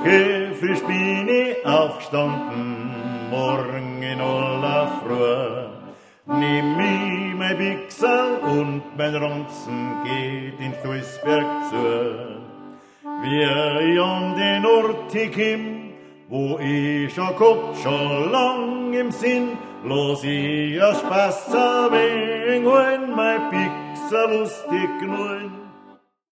Frisch bin ich aufgestanden, morgen in aller Früh. Nimm ich mein Bixel und mein Ranzen geht in Fußberg zu. Wie ich an den Ort komm, wo ich schon gehabt, schon lang im Sinn, los ich a Spaß ein wenig, wenn mein Bixel lustig knurren.